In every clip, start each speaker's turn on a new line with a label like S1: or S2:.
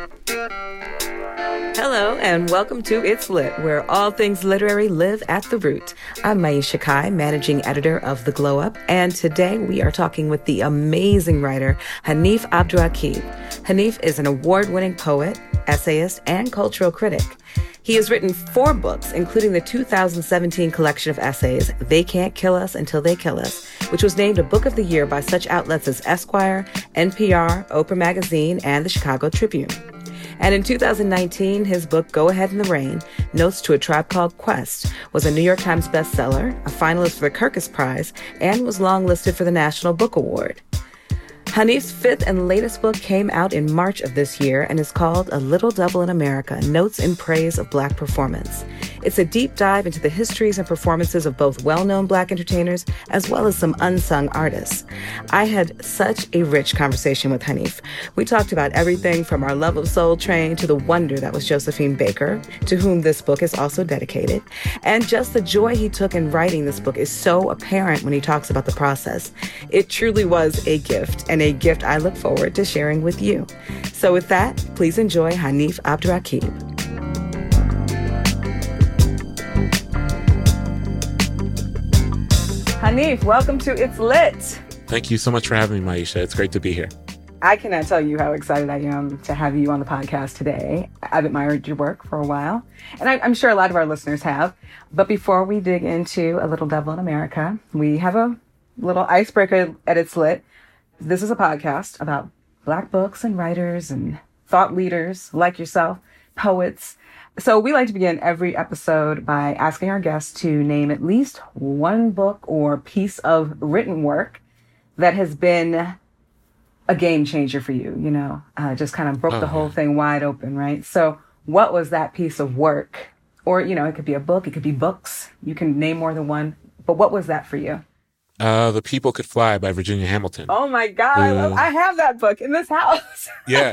S1: Hello, and welcome to It's Lit, where all things literary live at the root. I'm Maisha Kai, managing editor of The Glow Up, and today we are talking with the amazing writer, Hanif Abdurraqib. Hanif is an award-winning poet, essayist, and cultural critic. He has written 4 books, including the 2017 collection of essays, They Can't Kill Us Until They Kill Us, which was named a Book of the Year by such outlets as Esquire, NPR, Oprah Magazine, and the Chicago Tribune. And in 2019, his book, Go Ahead in the Rain, Notes to a Tribe Called Quest, was a New York Times bestseller, a finalist for the Kirkus Prize, and was longlisted for the National Book Award. Hanif's 5th and latest book came out in March of this year and is called A Little Devil in America, Notes in Praise of Black Performance. It's a deep dive into the histories and performances of both well-known Black entertainers as well as some unsung artists. I had such a rich conversation with Hanif. We talked about everything from our love of Soul Train to the wonder that was Josephine Baker, to whom this book is also dedicated. And just the joy he took in writing this book is so apparent when he talks about the process. It truly was a gift, and a gift I look forward to sharing with you. So with that, please enjoy Hanif Abdurraqib. Hanif, welcome to It's Lit.
S2: Thank you so much for having me, Maisha. It's great to be here.
S1: I cannot tell you how excited I am to have you on the podcast today. I've admired your work for a while, and I'm sure a lot of our listeners have. But before we dig into A Little Devil in America, we have a little icebreaker at It's Lit. This is a podcast about Black books and writers and thought leaders like yourself, poets. So we like to begin every episode by asking our guests to name at least one book or piece of written work that has been a game changer for you, just kind of broke the whole thing wide open, right? So what was that piece of work? Or, it could be a book, it could be books. You can name more than one. But what was that for you?
S2: The People Could Fly by Virginia Hamilton.
S1: Oh my God, I have that book in this house.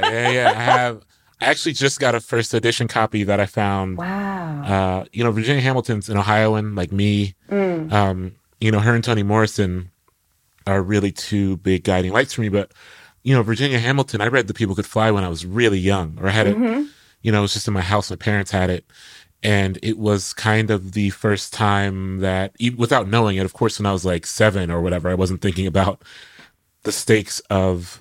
S2: Yeah. I actually just got a first edition copy that I found.
S1: Wow.
S2: Virginia Hamilton's an Ohioan like me. Her and Toni Morrison are really 2 big guiding lights for me. But, Virginia Hamilton, I read The People Could Fly when I was really young, or I had it, it was just in my house. My parents had it. And it was kind of the first time that, without knowing it, of course, when I was like 7 or whatever, I wasn't thinking about the stakes of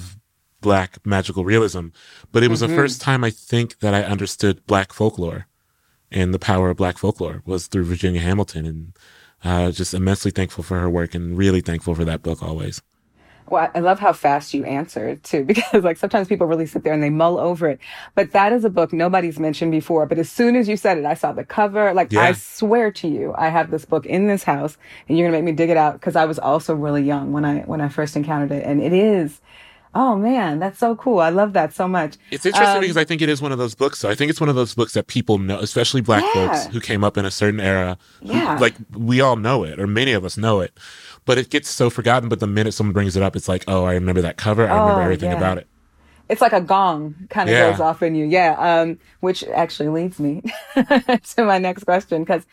S2: Black magical realism. But it was the first time, I think, that I understood Black folklore, and the power of Black folklore was through Virginia Hamilton. And just immensely thankful for her work, and really thankful for that book always.
S1: Well, I love how fast you answered, too, because sometimes people really sit there and they mull over it. But that is a book nobody's mentioned before. But as soon as you said it, I saw the cover. I swear to you, I have this book in this house, and you're going to make me dig it out, because I was also really young when I first encountered it. And it is, oh man, that's so cool. I love that so much.
S2: It's interesting because I think it is one of those books. So I think it's one of those books that people know, especially Black folks who came up in a certain era.
S1: Yeah.
S2: We all know it, or many of us know it. But it gets so forgotten. But the minute someone brings it up, it's like, oh, I remember that cover. I remember everything about it.
S1: It's like a gong kind of goes off in you. Yeah. Which actually leads me to my next question. Because,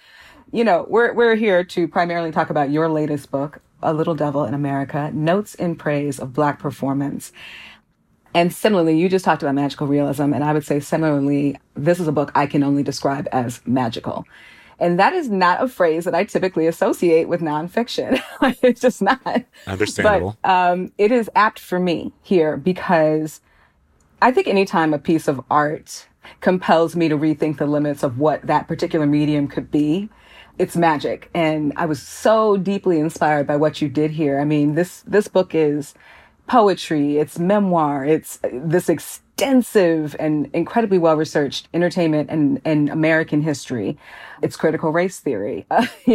S1: we're here to primarily talk about your latest book, A Little Devil in America, Notes in Praise of Black Performance. And similarly, you just talked about magical realism. And I would say similarly, this is a book I can only describe as magical. And that is not a phrase that I typically associate with nonfiction. It's just not.
S2: Understandable.
S1: But it is apt for me here, because I think anytime a piece of art compels me to rethink the limits of what that particular medium could be, it's magic. And I was so deeply inspired by what you did here. I mean, this book is poetry, it's memoir, it's this extensive and incredibly well-researched entertainment and American history. It's critical race theory,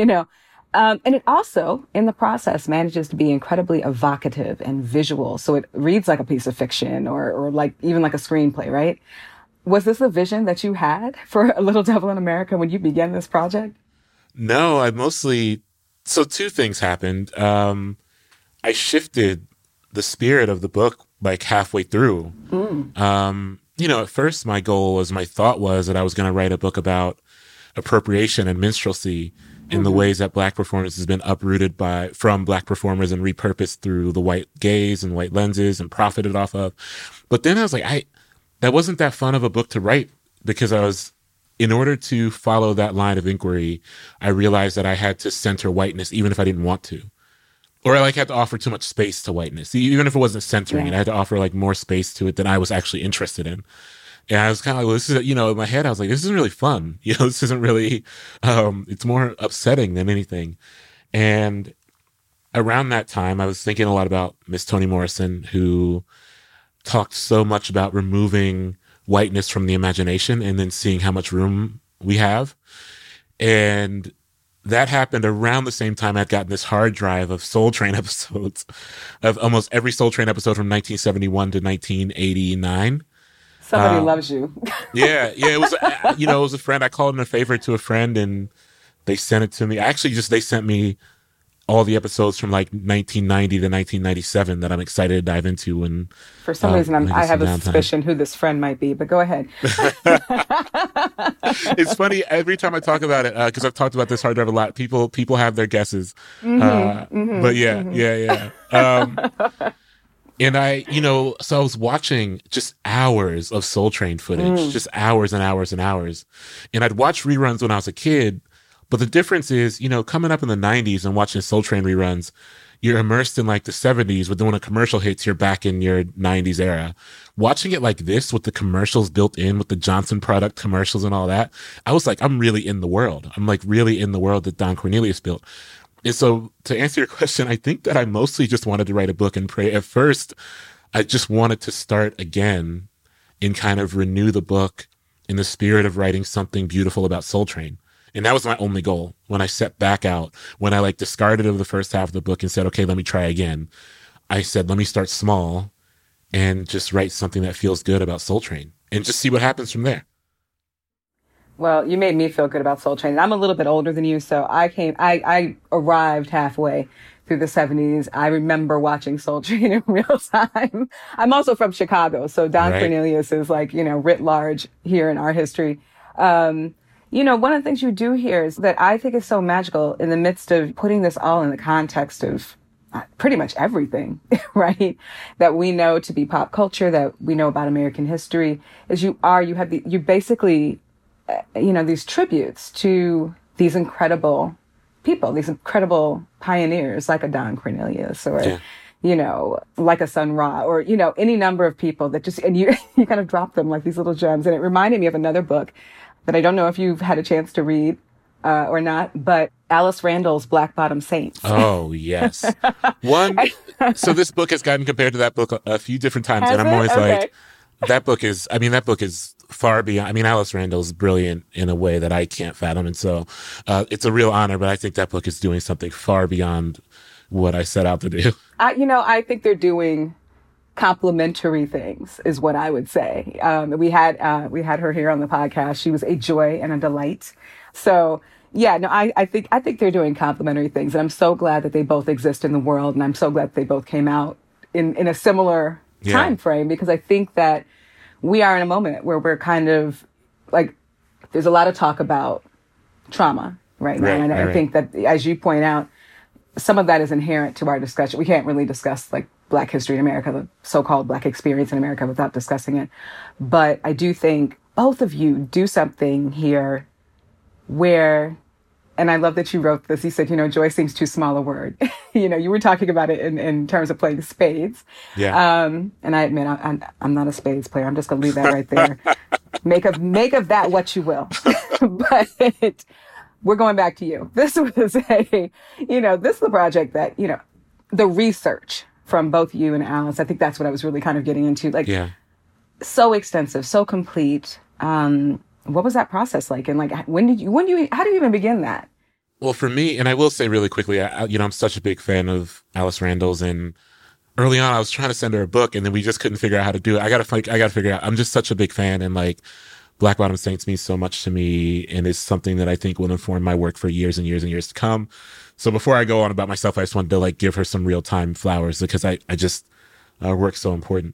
S1: and it also, in the process, manages to be incredibly evocative and visual. So it reads like a piece of fiction or even like a screenplay, right? Was this a vision that you had for A Little Devil in America when you began this project?
S2: No, so 2 things happened. I shifted the spirit of the book halfway through. At first my thought was that I was going to write a book about appropriation and minstrelsy in the ways that Black performance has been uprooted from Black performers and repurposed through the white gaze and white lenses and profited off of. But then I was like, that wasn't that fun of a book to write because in order to follow that line of inquiry, I realized that I had to center whiteness even if I didn't want to. Or I had to offer too much space to whiteness. Even if it wasn't centering it, I had to offer more space to it than I was actually interested in. And I was kind of well, this is, in my head, I was like, this isn't really fun. This isn't really, it's more upsetting than anything. And around that time, I was thinking a lot about Miss Toni Morrison, who talked so much about removing whiteness from the imagination and then seeing how much room we have. And that happened around the same time I'd gotten this hard drive of Soul Train episodes, of almost every Soul Train episode from 1971 to 1989.
S1: Somebody loves you.
S2: Yeah. It was, it was a friend. I called in a favor to a friend and they sent it to me. They sent me all the episodes from 1990 to 1997 that I'm excited to dive into. And
S1: for some reason, I have a suspicion who this friend might be, but go ahead.
S2: It's funny every time I talk about it, because I've talked about this hard drive a lot. People have their guesses. But yeah. And so I was watching just hours of Soul Train footage, just hours and hours and hours. And I'd watch reruns when I was a kid. But the difference is, coming up in the 90s and watching Soul Train reruns, you're immersed in the 70s, but then when a commercial hits, you're back in your 90s era. Watching it like this with the commercials built in, with the Johnson product commercials and all that, I was like, I'm really in the world. I'm really in the world that Don Cornelius built. And so to answer your question, I think that I mostly just wanted to write a book and pray. At first, I just wanted to start again and kind of renew the book in the spirit of writing something beautiful about Soul Train. And that was my only goal. When I set back out, when I discarded of the first half of the book and said, okay, let me try again. I said, let me start small and just write something that feels good about Soul Train and just see what happens from there.
S1: Well, you made me feel good about Soul Train. I'm a little bit older than you, so I arrived halfway through the 70s. I remember watching Soul Train in real time. I'm also from Chicago, so Don Cornelius is writ large here in our history. One of the things you do here is that I think is so magical in the midst of putting this all in the context of pretty much everything, right? That we know to be pop culture, that we know about American history, is you basically, these tributes to these incredible people, these incredible pioneers like a Don Cornelius or, like a Sun Ra or, any number of people that just, and you kind of drop them like these little gems. And it reminded me of another book that I don't know if you've had a chance to read or not, but Alice Randall's Black Bottom Saints.
S2: Oh, yes. So this book has gotten compared to that book a few different times. And I'm always like, that book is far beyond. Alice Randall's brilliant in a way that I can't fathom. And so it's a real honor, but I think that book is doing something far beyond what I set out to do.
S1: I think they're doing complementary things is what I would say. We had her here on the podcast. She was a joy and a delight. So I think they're doing complementary things. And I'm so glad that they both exist in the world. And I'm so glad they both came out in a similar time frame, because I think that we are in a moment where we're kind of there's a lot of talk about trauma right now. And I think that, as you point out, some of that is inherent to our discussion. We can't really discuss Black history in America, the so-called Black experience in America, without discussing it. But I do think both of you do something here where, and I love that you wrote this, you said, joy seems too small a word. You were talking about it in terms of playing spades.
S2: Yeah.
S1: And I admit, I'm not a spades player. I'm just going to leave that right there. Make of that what you will. But we're going back to you. This was this is a project that, the research from both you and Alice, I think that's what I was really kind of getting into. So extensive, so complete. What was that process like? And how do you even begin that?
S2: Well, for me, and I will say really quickly, I'm such a big fan of Alice Randall's, and early on I was trying to send her a book and then we just couldn't figure out how to do it. I got to figure out, I'm just such a big fan, and Black Bottom Saints means so much to me and is something that I think will inform my work for years and years and years to come. So before I go on about myself, I just wanted to give her some real time flowers, because I just, work's so important.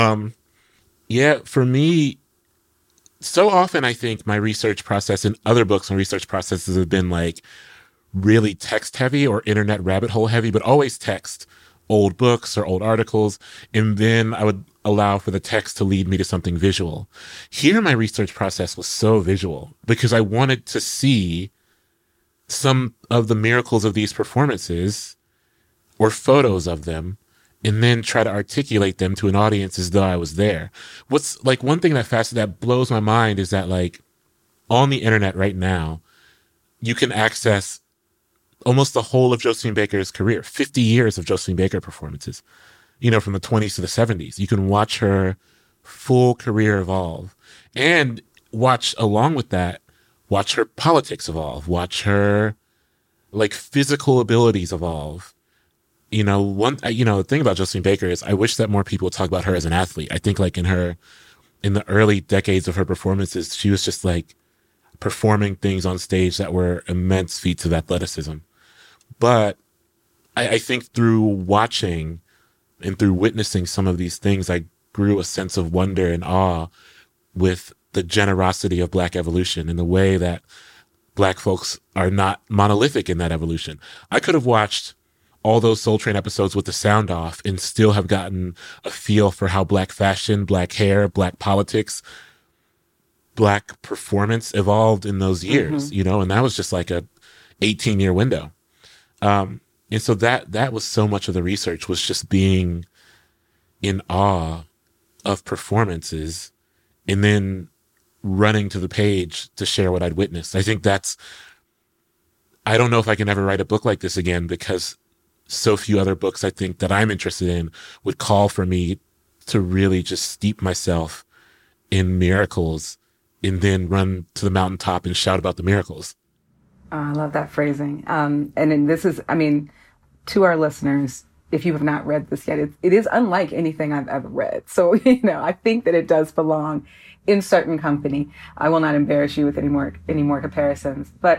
S2: For me, so often I think my research process and other books and research processes have been really text heavy or internet rabbit hole heavy, but always text old books or old articles, and then I would allow for the text to lead me to something visual. Here, my research process was so visual because I wanted to see some of the miracles of these performances or photos of them, and then try to articulate them to an audience as though I was there. What's like one thing that blows my mind is that like on the internet right now, you can access almost the whole of Josephine Baker's career, 50 years of Josephine Baker performances, from the 20s to the 70s. You can watch her full career evolve and watch along with that, watch her politics evolve, watch her like physical abilities evolve. The thing about Josephine Baker is I wish that more people would talk about her as an athlete. I think like in the early decades of her performances, she was just like performing things on stage that were immense feats of athleticism. But I think through watching and through witnessing some of these things, I grew a sense of wonder and awe with the generosity of Black evolution and the way that Black folks are not monolithic in that evolution. I could have watched all those Soul Train episodes with the sound off and still have gotten a feel for how Black fashion, Black hair, Black politics, Black performance evolved in those years, and that was just like a 18-year window. And so that was so much of the research was just being in awe of performances and then running to the page to share what I'd witnessed. I think I don't know if I can ever write a book like this again because so few other books I think that I'm interested in would call for me to really just steep myself in miracles and then run to the mountaintop and shout about the miracles.
S1: Oh, I love that phrasing. And then this is, to our listeners, if you have not read this yet, it is unlike anything I've ever read. So, I think that it does belong in certain company. I will not embarrass you with any more comparisons. But,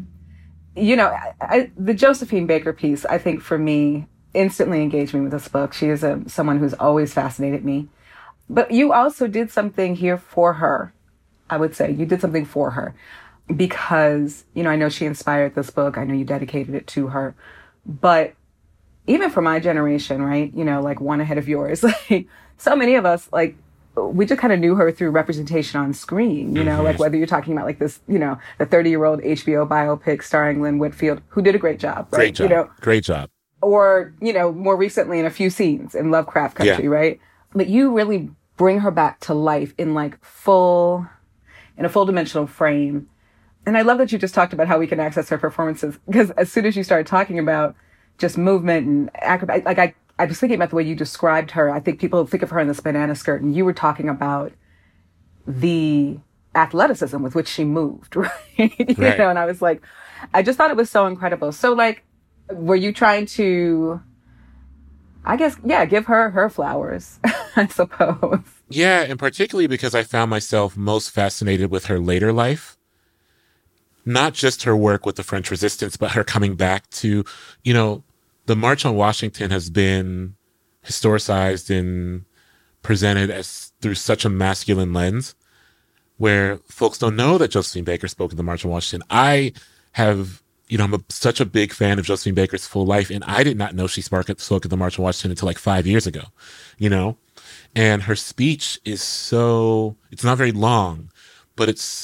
S1: the Josephine Baker piece, I think for me, instantly engaged me with this book. She is someone who's always fascinated me. But you also did something here for her. I would say you did something for her because, I know she inspired this book. I know you dedicated it to her. But even for my generation, right, like one ahead of yours, like so many of us, like, we just kind of knew her through representation on screen, like whether you're talking about like this, the 30-year-old HBO biopic starring Lynn Whitfield, who did a great job, right?
S2: Great job.
S1: Or, more recently in a few scenes in Lovecraft Country, right? But you really bring her back to life in a full dimensional frame. And I love that you just talked about how we can access her performances because as soon as you started talking about just movement and acrobat, like I was thinking about the way you described her. I think people think of her in this banana skirt, and you were talking about the athleticism with which she moved, right?
S2: Right.
S1: And I was like, I just thought it was so incredible. So, like, were you trying to, I guess, give her flowers, I suppose?
S2: Yeah, and particularly because I found myself most fascinated with her later life. Not just her work with the French Resistance, but her coming back to, the March on Washington has been historicized and presented as through such a masculine lens where folks don't know that Josephine Baker spoke at the March on Washington. I have, I'm such a big fan of Josephine Baker's full life, and I did not know she spoke at the March on Washington until like 5 years ago, and her speech is it's not very long, but it's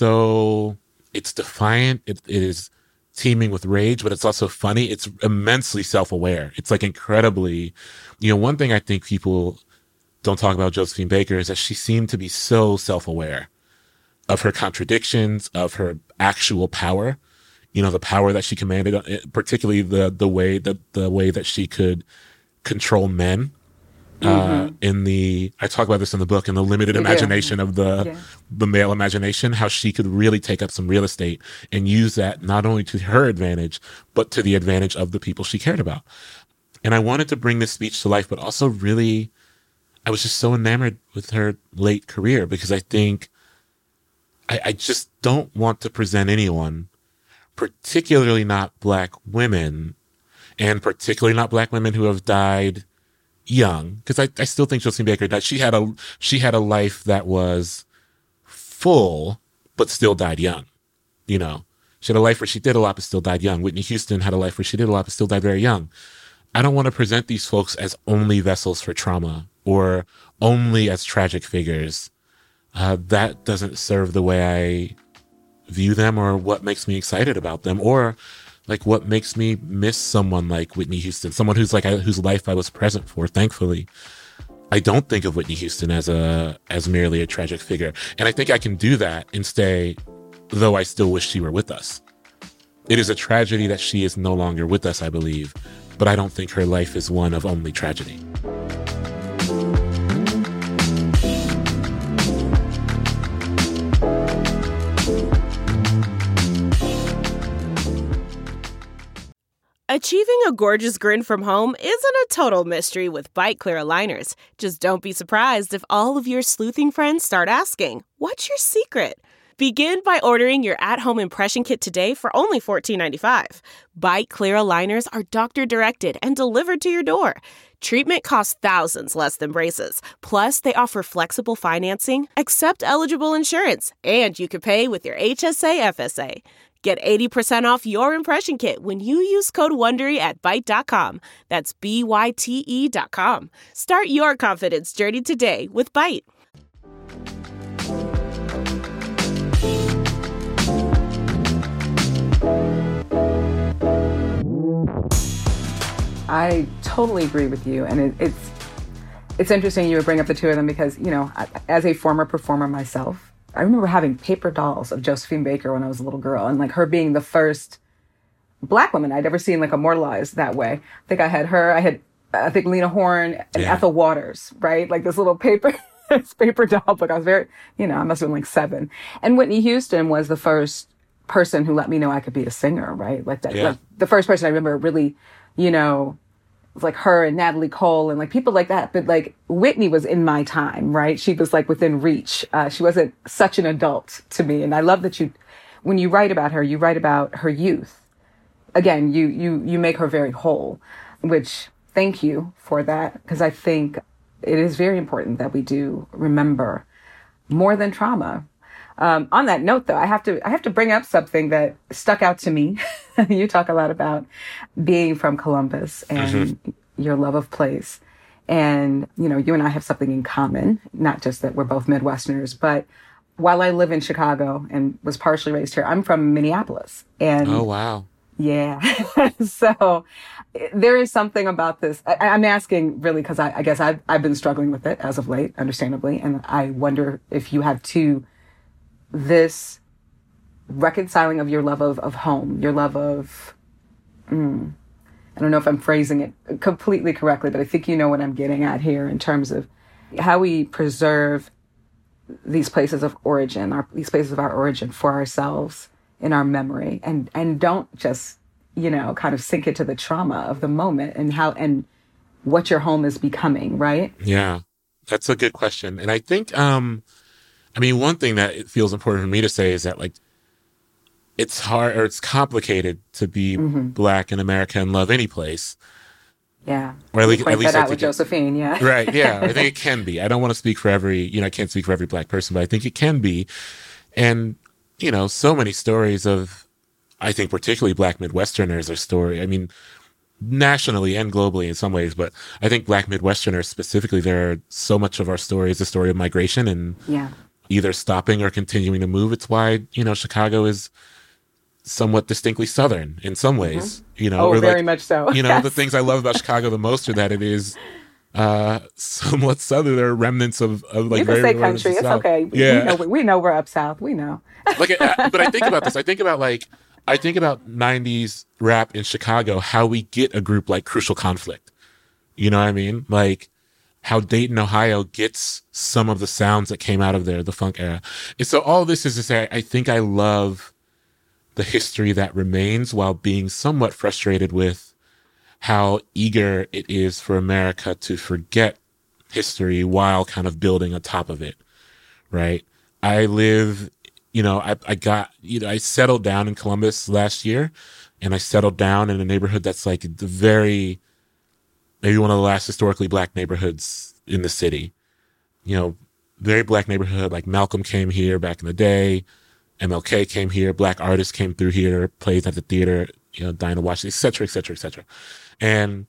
S2: defiant. It is teeming with rage, but it's also funny. It's immensely self-aware. It's like incredibly, one thing I think people don't talk about Josephine Baker is that she seemed to be so self-aware of her contradictions, of her actual power, the power that she commanded, particularly the way that she could control men. I talk about this in the book, in the limited imagination of the male imagination, how she could really take up some real estate and use that not only to her advantage, but to the advantage of the people she cared about. And I wanted to bring this speech to life, but also really, I was just so enamored with her late career because I think I just don't want to present anyone, particularly not Black women, and particularly not Black women who have died young, because I still think Josephine Baker died. She had a life that was full, but still died young. She had a life where she did a lot, but still died young. Whitney Houston had a life where she did a lot, but still died very young. I don't want to present these folks as only vessels for trauma or only as tragic figures. That doesn't serve the way I view them or what makes me excited about them or like what makes me miss someone like Whitney Houston, someone who's like whose life I was present for, thankfully. I don't think of Whitney Houston as merely a tragic figure. And I think I can do that and stay, though I still wish she were with us. It is a tragedy that she is no longer with us, I believe, but I don't think her life is one of only tragedy.
S3: Achieving a gorgeous grin from home isn't a total mystery with Byte Clear aligners. Just don't be surprised if all of your sleuthing friends start asking, "What's your secret?" Begin by ordering your at-home impression kit today for only $14.95. Byte Clear aligners are doctor-directed and delivered to your door. Treatment costs thousands less than braces. Plus, they offer flexible financing, accept eligible insurance, and you can pay with your HSA FSA. Get 80% off your impression kit when you use code WONDERY at Byte.com. That's BYTE.com. Start your confidence journey today with Byte.
S1: I totally agree with you. And it's interesting you would bring up the two of them because, you know, as a former performer myself, I remember having paper dolls of Josephine Baker when I was a little girl and like her being the first Black woman I'd ever seen like immortalized that way. I think I had her, I think Lena Horne and Ethel Waters, right? Like this little paper doll book. I was very, you know, I must have been like 7. And Whitney Houston was the first person who let me know I could be a singer, right? Like that, like the first person I remember really, you know, like her and Natalie Cole and like people like that. But like Whitney was in my time, right? She was like within reach. She wasn't such an adult to me. And I love that when you write about her, you write about her youth. Again, you make her very whole, which thank you for that. Because I think it is very important that we do remember more than trauma. On that note, though, I have to bring up something that stuck out to me. You talk a lot about being from Columbus and your love of place. And, you know, you and I have something in common, not just that we're both Midwesterners, but while I live in Chicago and was partially raised here, I'm from Minneapolis. And
S2: oh, wow.
S1: Yeah. So there is something about this. I'm asking really because I guess I've been struggling with it as of late, understandably. And I wonder if you have too, this reconciling of your love of home, your love of, I don't know if I'm phrasing it completely correctly, but I think you know what I'm getting at here in terms of how we preserve these places of origin, these places of our origin for ourselves in our memory and don't just, you know, kind of sink into the trauma of the moment and what your home is becoming, right?
S2: Yeah, that's a good question. And I think, I mean, one thing that it feels important for me to say is that, like, it's hard or it's complicated to be Black in America and love any place.
S1: Yeah.
S2: Or at least
S1: that out with Josephine, yeah.
S2: Right, yeah. I think it can be. I don't want to speak for I can't speak for every Black person, but I think it can be. And, you know, so many stories of, I think particularly Black Midwesterners I mean, nationally and globally in some ways, but I think Black Midwesterners specifically, so much of our story is the story of migration and either stopping or continuing to move. It's why, you know, Chicago is somewhat distinctly Southern in some ways, you know.
S1: Oh, very much so.
S2: You know, the things I love about Chicago the most are that it is somewhat Southern. There are remnants of like,
S1: you can say country. It's
S2: South.
S1: Okay.
S2: Yeah.
S1: We know we're up South. We know.
S2: But I think about this. I think about 90s rap in Chicago, how we get a group like Crucial Conflict. You know what I mean? Like how Dayton, Ohio gets some of the sounds that came out of there, the funk era. And so all this is to say, I think I love the history that remains while being somewhat frustrated with how eager it is for America to forget history while kind of building on top of it. Right. I live, you know, I settled down in Columbus last year, and I settled down in a neighborhood that's like maybe one of the last historically Black neighborhoods in the city. You know, very Black neighborhood. Like Malcolm came here back in the day. MLK came here. Black artists came through here, played at the theater, you know, Dinah Washington, et cetera, et cetera, et cetera. And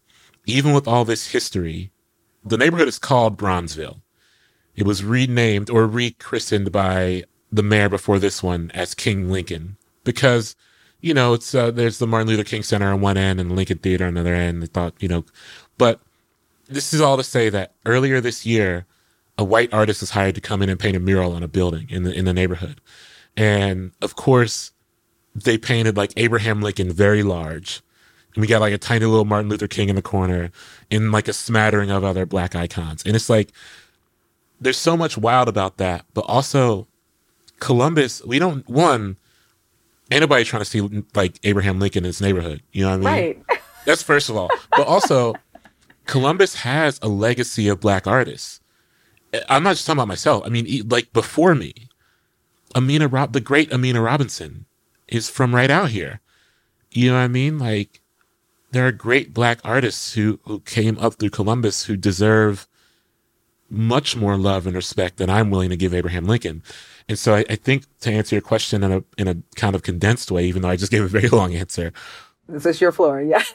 S2: even with all this history, the neighborhood is called Bronzeville. It was renamed or rechristened by the mayor before this one as King Lincoln because, you know, it's there's the Martin Luther King Center on one end and the Lincoln Theater on the other end. They thought, you know, but this is all to say that earlier this year, a white artist was hired to come in and paint a mural on a building in the neighborhood. And of course, they painted like Abraham Lincoln very large. And we got like a tiny little Martin Luther King in the corner and like a smattering of other black icons. And it's like, there's so much wild about that. But also, Columbus, we don't, ain't nobody trying to see like Abraham Lincoln in his neighborhood. You know what I mean?
S1: Right.
S2: That's first of all. But also, Columbus has a legacy of black artists. I'm not just talking about myself. I mean, like before me, the great Amina Robinson is from right out here. You know what I mean? Like, there are great black artists who came up through Columbus who deserve much more love and respect than I'm willing to give Abraham Lincoln. And so I think to answer your question in a kind of condensed way, even though I just gave a very long answer.
S1: This is your floor, yes.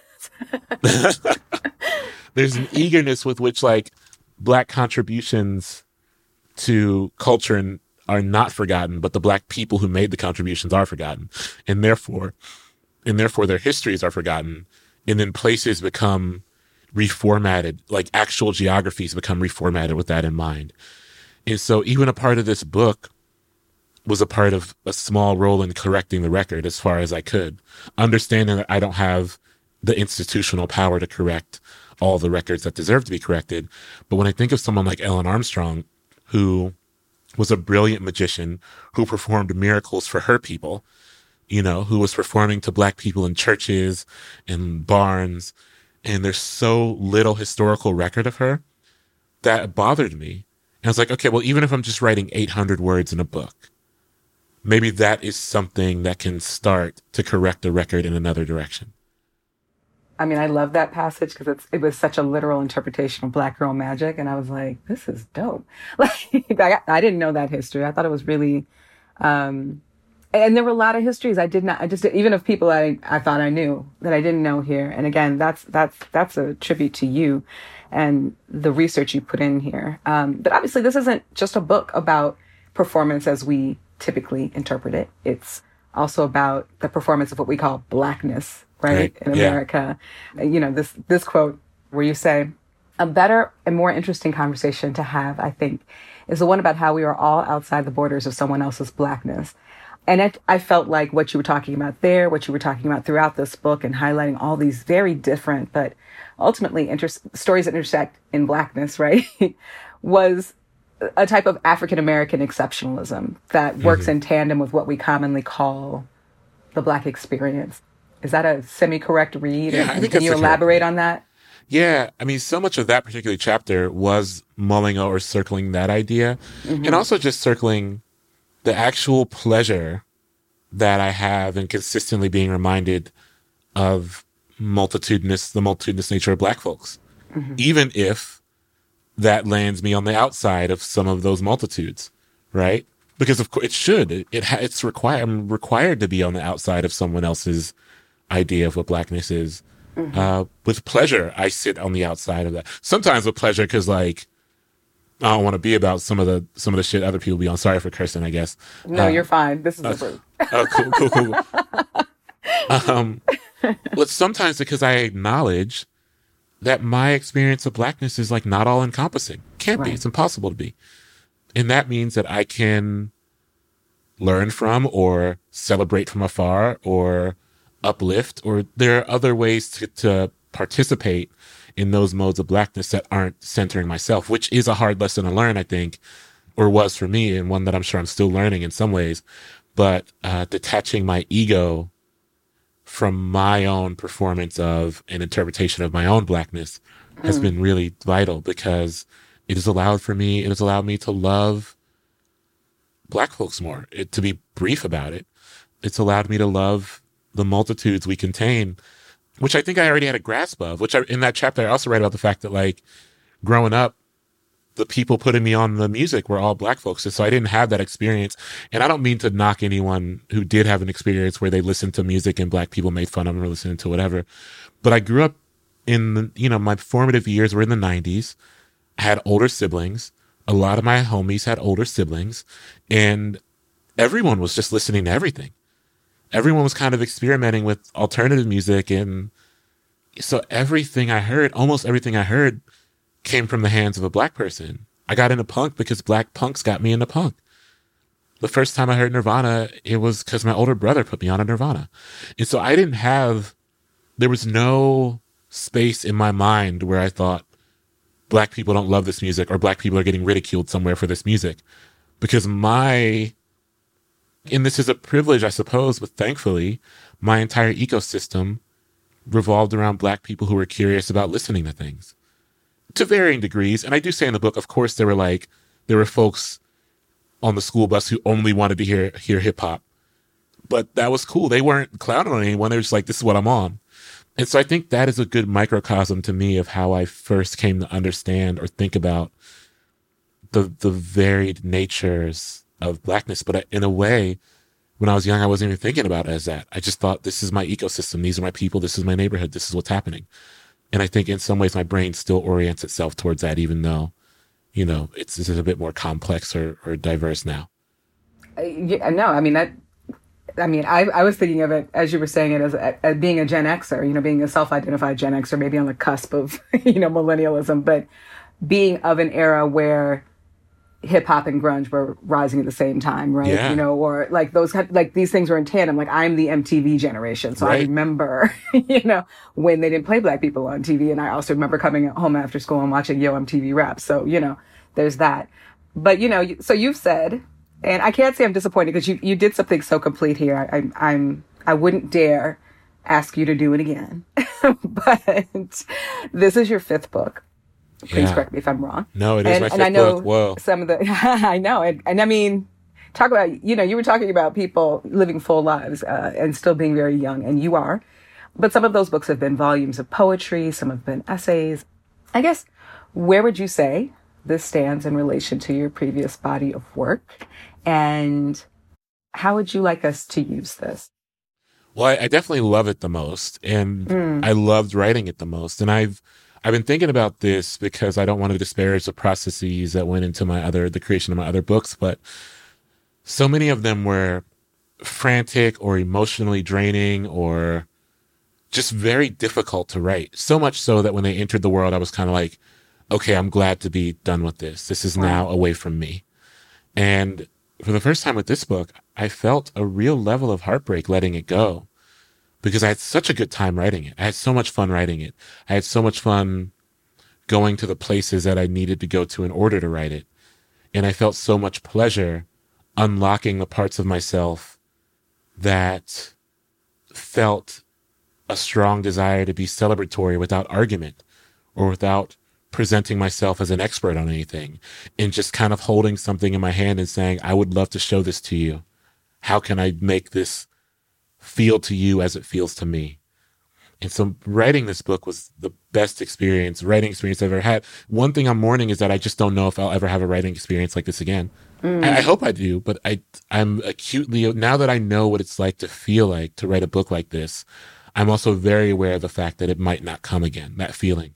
S2: There's an eagerness with which like black contributions to culture are not forgotten, but the black people who made the contributions are forgotten. And therefore their histories are forgotten. And then places become reformatted, like actual geographies become reformatted with that in mind. And so even a part of this book was a part of a small role in correcting the record as far as I could, understanding that I don't have the institutional power to correct all the records that deserve to be corrected. But when I think of someone like Ellen Armstrong, who was a brilliant magician who performed miracles for her people, you know, who was performing to black people in churches and barns, and there's so little historical record of her, that bothered me. And I was like, okay, well, even if I'm just writing 800 words in a book, maybe that is something that can start to correct the record in another direction.
S1: I mean, I love that passage because it was such a literal interpretation of Black girl magic. And I was like, this is dope. Like, I didn't know that history. I thought it was really, and there were a lot of histories even of people I thought I knew that I didn't know here. And again, that's a tribute to you and the research you put in here. But obviously this isn't just a book about performance as we typically interpret it. It's also about the performance of what we call Blackness, right? In America. You know, this quote where you say, a better and more interesting conversation to have, I think, is the one about how we are all outside the borders of someone else's Blackness. And I felt like what you were talking about there, what you were talking about throughout this book and highlighting all these very different, but ultimately stories that intersect in Blackness, right, was a type of African-American exceptionalism that works in tandem with what we commonly call the Black experience. Is that a semi-correct read?
S2: Yeah, I think
S1: can you elaborate on that?
S2: Yeah, I mean, so much of that particular chapter was mulling or circling that idea, and also just circling the actual pleasure that I have in consistently being reminded of the multitudinous nature of Black folks, even if that lands me on the outside of some of those multitudes, right? Because of course it should. It's required. I'm required to be on the outside of someone else's idea of what Blackness is. With pleasure, I sit on the outside of that. Sometimes with pleasure, because like I don't want to be about some of the shit other people be on. Sorry for cursing, I guess.
S1: No, you're fine. This is the fruit.
S2: Cool. But sometimes because I acknowledge that my experience of Blackness is like not all encompassing. Can't be. It's impossible to be. And that means that I can learn from or celebrate from afar or uplift, or there are other ways to participate in those modes of Blackness that aren't centering myself, which is a hard lesson to learn, I think, or was for me, and one that I'm sure I'm still learning in some ways. But detaching my ego from my own performance of an interpretation of my own Blackness has been really vital, because it has allowed me to love Black folks more, to be brief about it. It's allowed me to love the multitudes we contain, which I think I already had a grasp of, in that chapter I also write about the fact that like growing up, the people putting me on the music were all Black folks. And so I didn't have that experience. And I don't mean to knock anyone who did have an experience where they listened to music and Black people made fun of them or listening to whatever. But I grew up my formative years were in the 90s. I had older siblings. A lot of my homies had older siblings, and everyone was just listening to everything. Everyone was kind of experimenting with alternative music. And so almost everything I heard came from the hands of a Black person. I got into punk because Black punks got me into punk. The first time I heard Nirvana, it was because my older brother put me on a Nirvana. And so there was no space in my mind where I thought Black people don't love this music or Black people are getting ridiculed somewhere for this music. Because and this is a privilege, I suppose, but thankfully, my entire ecosystem revolved around Black people who were curious about listening to things to varying degrees. And I do say in the book, of course, there were folks on the school bus who only wanted to hear hip hop, but that was cool. They weren't clowning on anyone. They were just like, this is what I'm on. And so I think that is a good microcosm to me of how I first came to understand or think about the varied natures of Blackness. But in a way, when I was young, I wasn't even thinking about it as that. I just thought, this is my ecosystem. These are my people. This is my neighborhood. This is what's happening. And I think in some ways my brain still orients itself towards that, even though, it's a bit more complex or diverse now.
S1: No, I mean, I was thinking of it, as you were saying it, as being a Gen Xer, being a self-identified Gen Xer, maybe on the cusp of, millennialism, but being of an era where hip hop and grunge were rising at the same time, right?
S2: Yeah.
S1: Or like these things were in tandem. Like, I'm the MTV generation. So right. I remember, when they didn't play Black people on TV. And I also remember coming home after school and watching Yo MTV Rap. So, there's that. But, so you've said, and I can't say I'm disappointed because you did something so complete here. I wouldn't dare ask you to do it again. But this is your 5th book. Please correct me if I'm wrong.
S2: No, it is my 5th book. Whoa.
S1: Some of the, I know. And I mean, talk about, you were talking about people living full lives and still being very young, and you are. But some of those books have been volumes of poetry. Some have been essays. I guess, where would you say this stands in relation to your previous body of work? And how would you like us to use this?
S2: Well, I definitely love it the most. And I loved writing it the most. And I've been thinking about this because I don't want to disparage the processes that went into the creation of my other books, but so many of them were frantic or emotionally draining or just very difficult to write. So much so that when they entered the world, I was kind of like, okay, I'm glad to be done with this. This is now away from me. And for the first time with this book, I felt a real level of heartbreak letting it go. Because I had such a good time writing it. I had so much fun writing it. I had so much fun going to the places that I needed to go to in order to write it. And I felt so much pleasure unlocking the parts of myself that felt a strong desire to be celebratory without argument or without presenting myself as an expert on anything, and just kind of holding something in my hand and saying, I would love to show this to you. How can I make this feel to you as it feels to me? And so writing this book was the best writing experience I've ever had. One thing I'm mourning is that I just don't know if I'll ever have a writing experience like this again. I hope I do, but I'm acutely, now that I know what it's like to feel like to write a book like this, I'm also very aware of the fact that it might not come again, that feeling.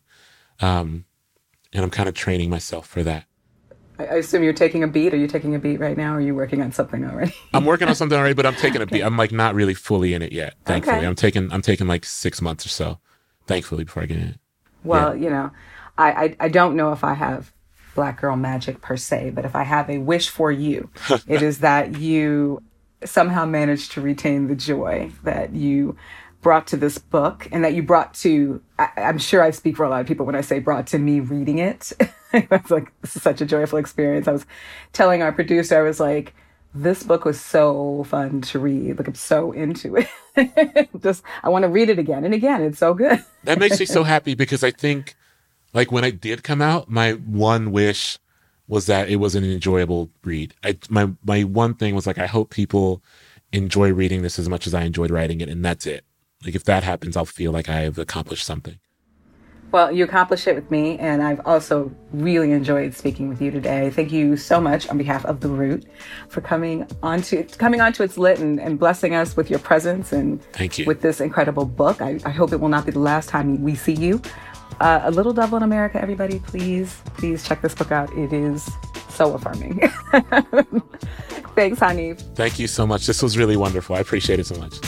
S2: And I'm kind of training myself for that.
S1: I assume you're taking a beat. Are you taking a beat right now, or are you working on something already?
S2: I'm working on something already, but I'm taking a beat. I'm like not really fully in it yet, thankfully.
S1: Okay.
S2: I'm taking like 6 months or so, thankfully, before I get in it.
S1: Well, I don't know if I have Black girl magic per se, but if I have a wish for you, it is that you somehow managed to retain the joy that you brought to this book, and that you brought to, I'm sure I speak for a lot of people when I say brought to me reading it. I was like, this is such a joyful experience. I was telling our producer, I was like, this book was so fun to read. Like, I'm so into it. I want to read it again and again. It's so good.
S2: That makes me so happy, because I think, like, when it did come out, my one wish was that it was an enjoyable read. My one thing was like, I hope people enjoy reading this as much as I enjoyed writing it, and that's it. Like, if that happens, I'll feel like I have accomplished something.
S1: Well, you accomplished it with me, and I've also really enjoyed speaking with you today. Thank you so much on behalf of The Root for coming onto It's Lit and blessing us with your presence and
S2: Thank you.
S1: With this incredible book. I hope it will not be the last time we see you. A Little Devil in America, everybody, please check this book out. It is so affirming. Thanks, Hanif.
S2: Thank you so much. This was really wonderful. I appreciate it so much.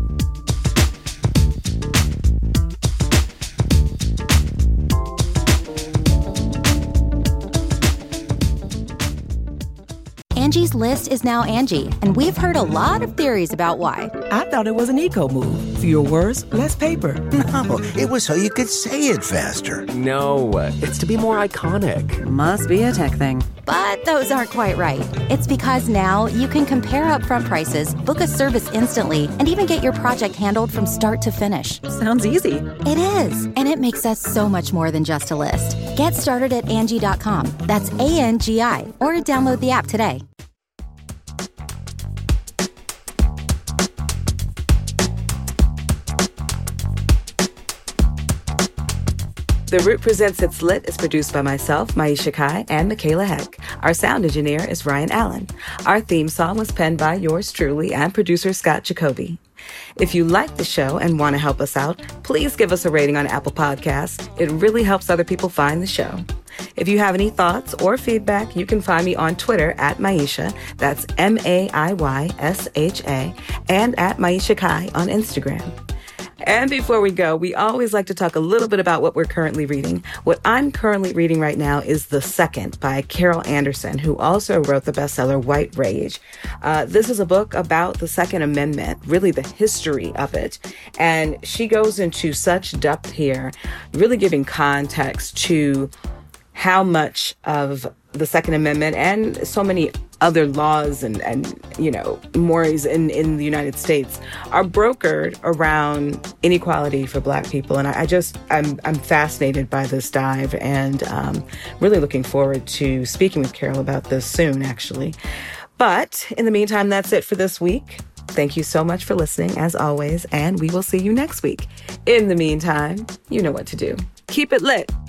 S4: Angie's List is now Angie, and we've heard a lot of theories about why.
S5: I thought it was an eco move. Fewer words, less paper.
S6: No, it was so you could say it faster.
S7: No, it's to be more iconic.
S8: Must be a tech thing.
S4: But those aren't quite right. It's because now you can compare upfront prices, book a service instantly, and even get your project handled from start to finish.
S8: Sounds easy.
S4: It is, and it makes us so much more than just a list. Get started at Angie.com. That's ANGI, or download the app today.
S1: The Root Presents It's Lit is produced by myself, Maisha Kai, and Michaela Heck. Our sound engineer is Ryan Allen. Our theme song was penned by yours truly and producer Scott Jacoby. If you like the show and want to help us out, please give us a rating on Apple Podcasts. It really helps other people find the show. If you have any thoughts or feedback, you can find me on Twitter at Maisha, that's Maiyasha, and at Maisha Kai on Instagram. And before we go, we always like to talk a little bit about what we're currently reading. What I'm currently reading right now is The Second by Carol Anderson, who also wrote the bestseller White Rage. This is a book about the Second Amendment, really the history of it. And she goes into such depth here, really giving context to how much of the Second Amendment and so many other laws and you know, mores in the United States are brokered around inequality for Black people. And I'm fascinated by this dive and really looking forward to speaking with Carol about this soon, actually. But in the meantime, that's it for this week. Thank you so much for listening, as always, and we will see you next week. In the meantime, you know what to do. Keep it lit.